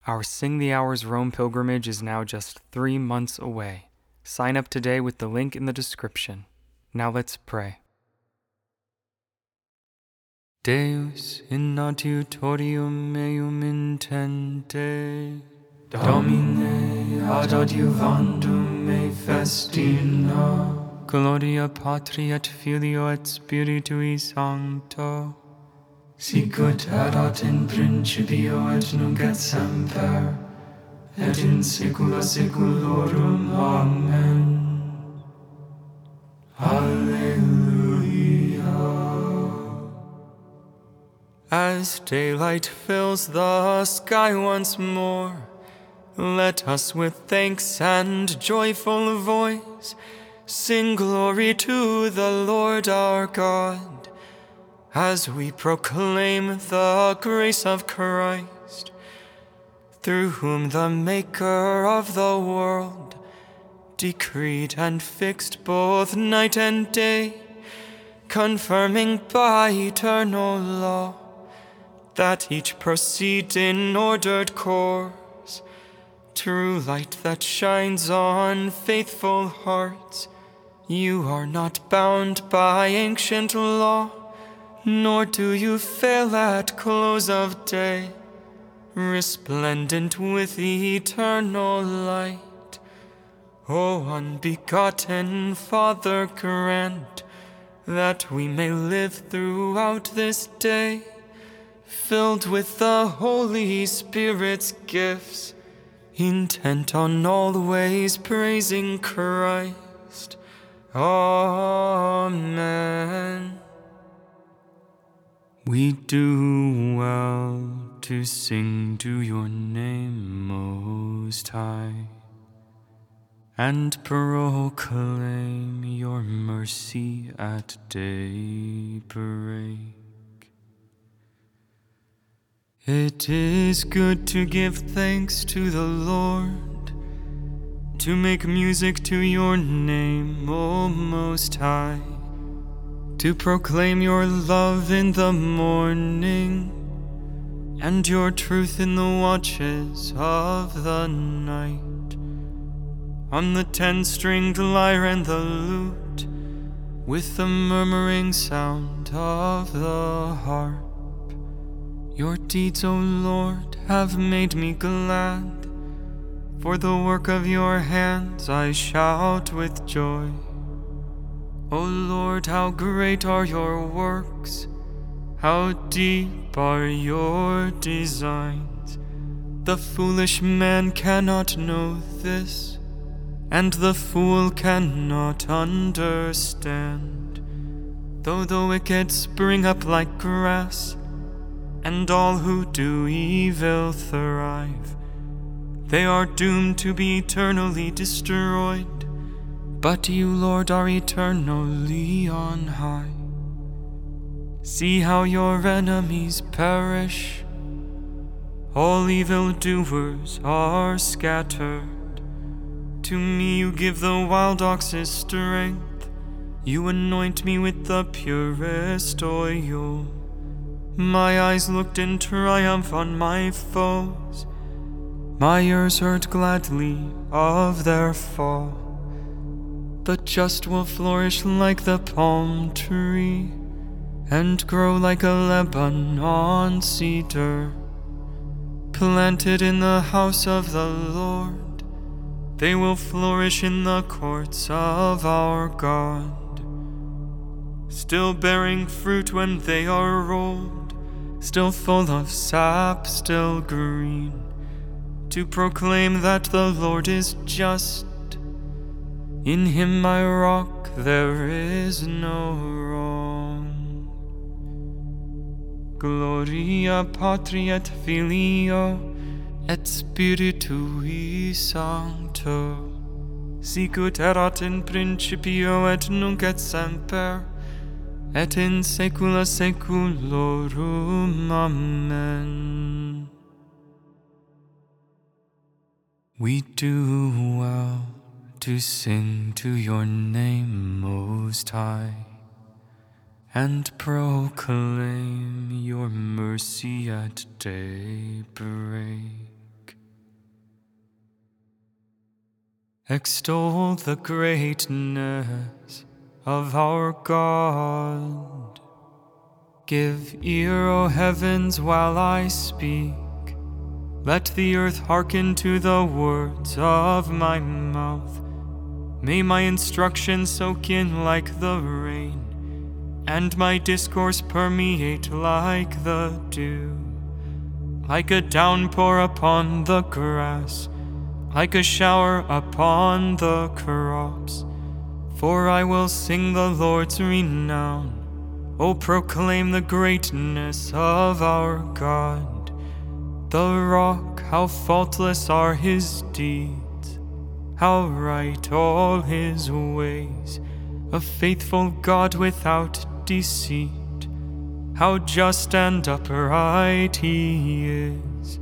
Our Sing the Hours Rome pilgrimage is now just 3 months away. Sign up today with the link in the description. Now let's pray. Deus in adiutorium meum intende, Domine ad adiuvandum me festina, Gloria Patri et Filio et Spiritui Sancto, sicut erat in principio et nunc et semper, et in saecula saeculorum. Amen. Alleluia. As daylight fills the sky once more, let us with thanks and joyful voice sing glory to the Lord our God, as we proclaim the grace of Christ, through whom the Maker of the world decreed and fixed both night and day, confirming by eternal law that each proceed in ordered course. True light that shines on faithful hearts, you are not bound by ancient law, nor do you fail at close of day, resplendent with eternal light. O unbegotten Father, grant that we may live throughout this day, filled with the Holy Spirit's gifts, intent on always praising Christ. Amen. We do well to sing to your name, Most High, and proclaim your mercy at daybreak. It is good to give thanks to the Lord, to make music to your name, O Most High, to proclaim your love in the morning, and your truth in the watches of the night. On the 10-stringed lyre and the lute, with the murmuring sound of the harp. Your deeds, O Lord, have made me glad. For the work of your hands I shout with joy. O Lord, how great are your works! How deep are your designs! The foolish man cannot know this, and the fool cannot understand. Though the wicked spring up like grass, and all who do evil thrive, they are doomed to be eternally destroyed. But you, Lord, are eternally on high. See how your enemies perish. All evildoers are scattered. To me you give the wild ox's strength. You anoint me with the purest oil. My eyes looked in triumph on my foes. My ears heard gladly of their fall. The just will flourish like the palm tree, and grow like a Lebanon cedar, planted in the house of the Lord. They will flourish in the courts of our God, still bearing fruit when they are old, still full of sap, still green, to proclaim that the Lord is just. In him my rock, there is no wrong. Gloria Patri et Filio et Spiritui Sancto, sicut erat in principio et nunc et semper, et in saecula saeculorum. Amen. We do well to sing to your name, Most High, and proclaim your mercy at daybreak. Extol the greatness of our God. Give ear, O heavens, while I speak. Let the earth hearken to the words of my mouth. May my instruction soak in like the rain, and my discourse permeate like the dew. Like a downpour upon the grass, like a shower upon the crops. For I will sing the Lord's renown. O proclaim the greatness of our God. The rock, how faultless are his deeds, how right all his ways. A faithful God without deceit, how just and upright he is.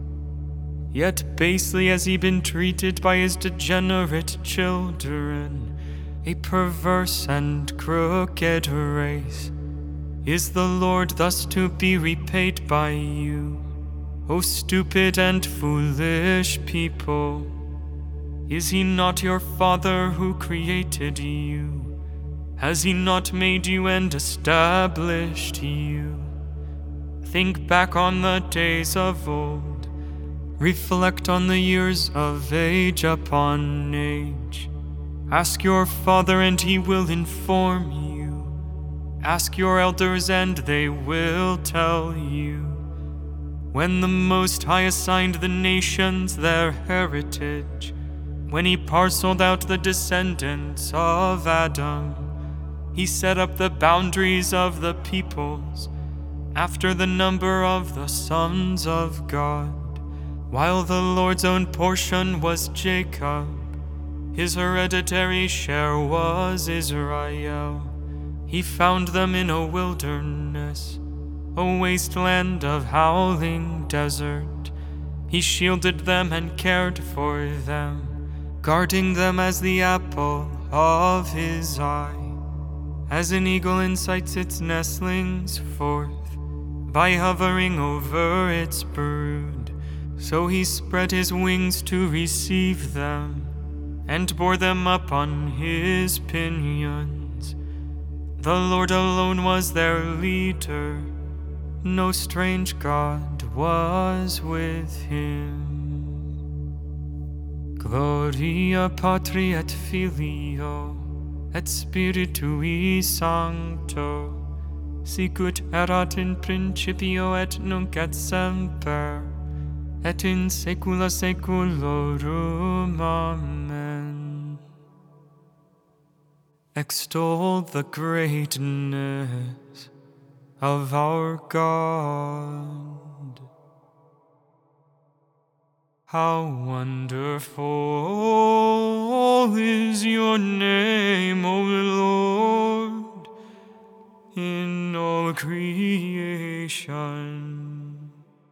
Yet basely has he been treated by his degenerate children, a perverse and crooked race. Is the Lord thus to be repaid by you, O stupid and foolish people? Is he not your Father who created you? Has he not made you and established you? Think back on the days of old. Reflect on the years of age upon age. Ask your father and he will inform you. Ask your elders and they will tell you. When the Most High assigned the nations their heritage, when he parceled out the descendants of Adam, he set up the boundaries of the peoples after the number of the sons of God. While the Lord's own portion was Jacob, his hereditary share was Israel. He found them in a wilderness, a wasteland of howling desert. He shielded them and cared for them, guarding them as the apple of his eye. As an eagle incites its nestlings forth by hovering over its brood, so he spread his wings to receive them and bore them up on his pinions. The Lord alone was their leader. No strange God was with him. Gloria Patri et Filio et Spiritui Sancto, sicut erat in principio et nunc et semper, et in saecula saeculorum. Amen. Extol the greatness of our God. How wonderful is your name, O Lord, in all creation.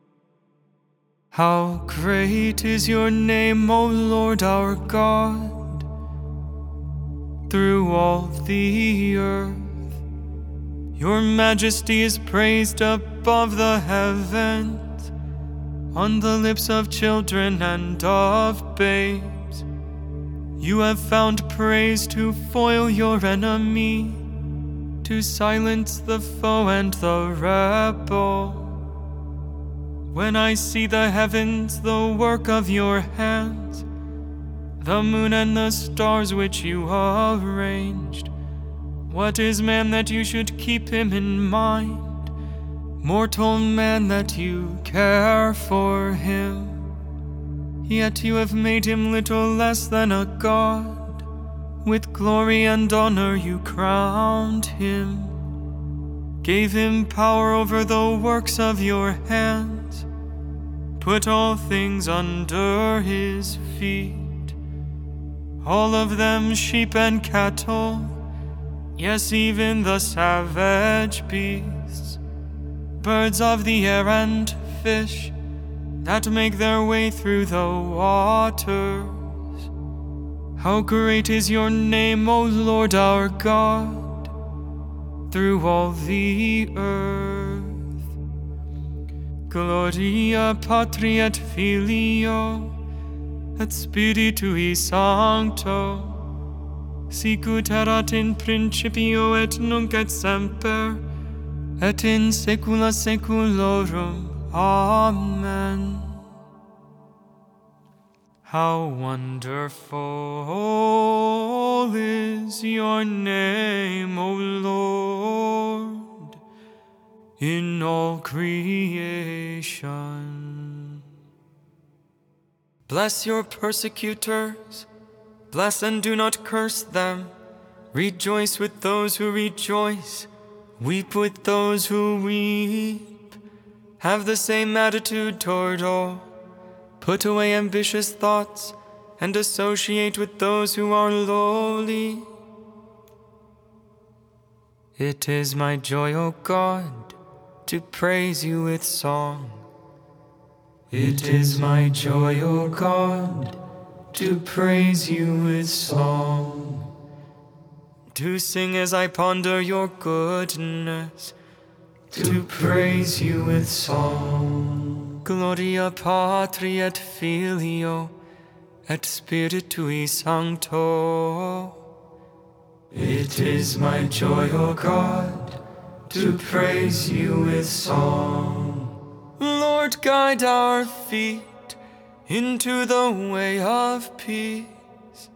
How great is your name, O Lord our God, through all the earth. Your majesty is praised above the heavens, on the lips of children and of babes. You have found praise to foil your enemy, to silence the foe and the rebel. When I see the heavens, the work of your hands, the moon and the stars which you arranged, what is man that you should keep him in mind? Mortal man that you care for him. Yet you have made him little less than a god. With glory and honor you crowned him. Gave him power over the works of your hands. Put all things under his feet. All of them sheep and cattle, yes, even the savage beasts, birds of the air and fish that make their way through the waters. How great is your name, O Lord our God, through all the earth. Gloria Patri et Filio et Spiritui Sancto, sicut erat in principio et nunc et semper, et in saecula saeculorum. Amen. How wonderful is your name, O Lord, in all creation. Bless your persecutors, bless and do not curse them. Rejoice with those who rejoice, weep with those who weep. Have the same attitude toward all. Put away ambitious thoughts and associate with those who are lowly. It is my joy, O God, to praise you with song. It is my joy, O God, to praise you with song. To sing as I ponder your goodness, to praise you with song. Gloria Patri et Filio et Spiritui Sancto. It is my joy, O God, to praise you with song. Lord, guide our feet into the way of peace.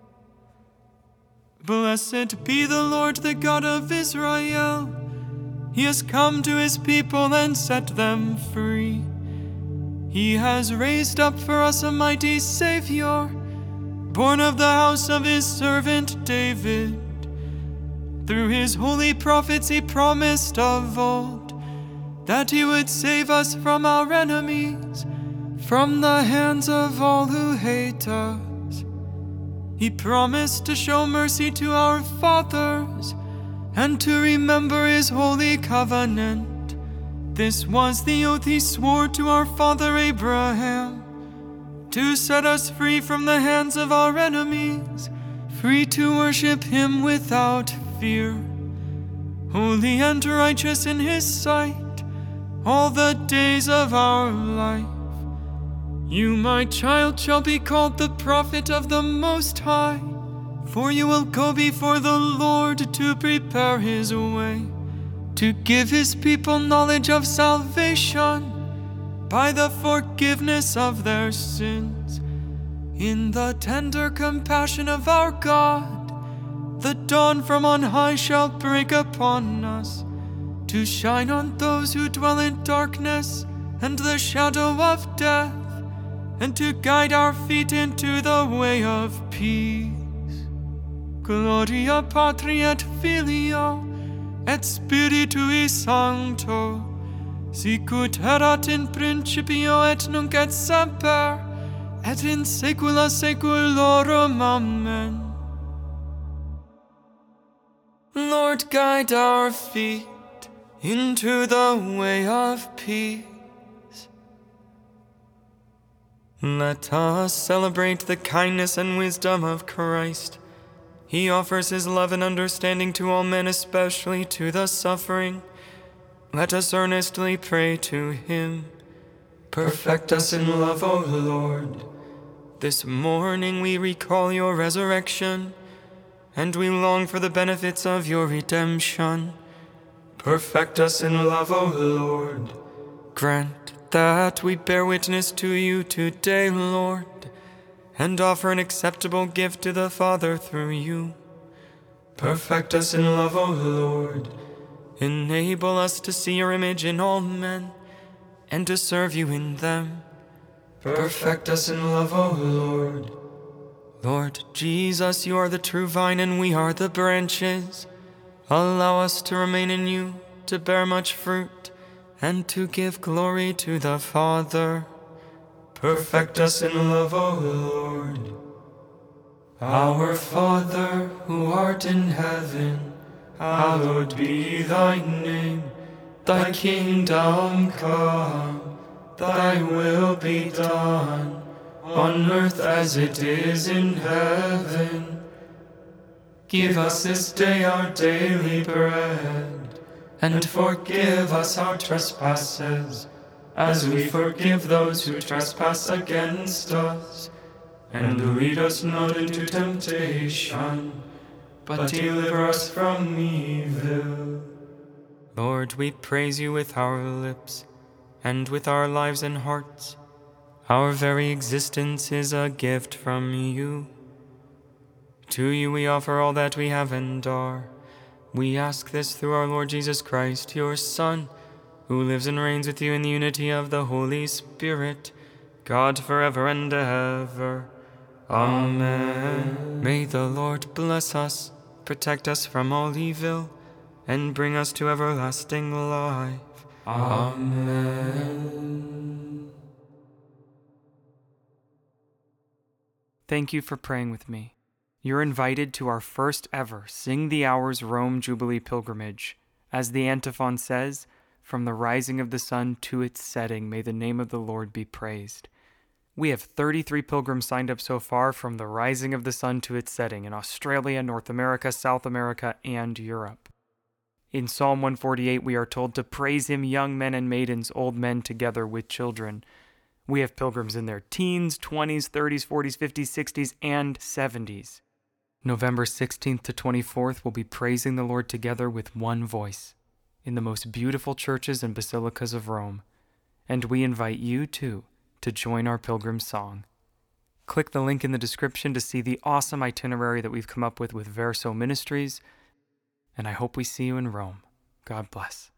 Blessed be the Lord, the God of Israel. He has come to his people and set them free. He has raised up for us a mighty Savior, born of the house of his servant David. Through his holy prophets he promised of old that he would save us from our enemies, from the hands of all who hate us. He promised to show mercy to our fathers and to remember his holy covenant. This was the oath he swore to our father Abraham, to set us free from the hands of our enemies, free to worship him without fear, holy and righteous in his sight all the days of our life. You, my child, shall be called the prophet of the Most High, for you will go before the Lord to prepare his way, to give his people knowledge of salvation by the forgiveness of their sins. In the tender compassion of our God, the dawn from on high shall break upon us, to shine on those who dwell in darkness and the shadow of death, and to guide our feet into the way of peace. Gloria Patri et Filio et Spiritui Sancto, sicut erat in principio et nunc et semper, et in saecula saeculorum. Amen. Lord, guide our feet into the way of peace. Let us celebrate the kindness and wisdom of Christ. He offers his love and understanding to all men, especially to the suffering. Let us earnestly pray to him. Perfect us in love, O Lord. This morning we recall your resurrection, and we long for the benefits of your redemption. Perfect us in love, O Lord. Grant that we bear witness to you today, Lord, and offer an acceptable gift to the Father through you. Perfect us in love, O Lord. Enable us to see your image in all men, and to serve you in them. Perfect us in love, O Lord. Lord Jesus, you are the true vine, and we are the branches. Allow us to remain in you, to bear much fruit, and to give glory to the Father. Perfect us in love, O Lord. Our Father, who art in heaven, hallowed be thy name. Thy kingdom come, thy will be done, on earth as it is in heaven. Give us this day our daily bread, and forgive us our trespasses, as we forgive those who trespass against us. And lead us not into temptation, but deliver us from evil. Lord, we praise you with our lips, and with our lives and hearts. Our very existence is a gift from you. To you we offer all that we have and are. We ask this through our Lord Jesus Christ, your Son, who lives and reigns with you in the unity of the Holy Spirit, God forever and ever. Amen. May the Lord bless us, protect us from all evil, and bring us to everlasting life. Amen. Thank you for praying with me. You're invited to our first ever Sing the Hours Rome Jubilee pilgrimage. As the antiphon says, from the rising of the sun to its setting, may the name of the Lord be praised. We have 33 pilgrims signed up so far from the rising of the sun to its setting in Australia, North America, South America, and Europe. In Psalm 148, we are told to praise him, young men and maidens, old men together with children. We have pilgrims in their teens, 20s, 30s, 40s, 50s, 60s, and 70s. November 16th to 24th, we'll be praising the Lord together with one voice in the most beautiful churches and basilicas of Rome. And we invite you, too, to join our pilgrim song. Click the link in the description to see the awesome itinerary that we've come up with Verso Ministries, and I hope we see you in Rome. God bless.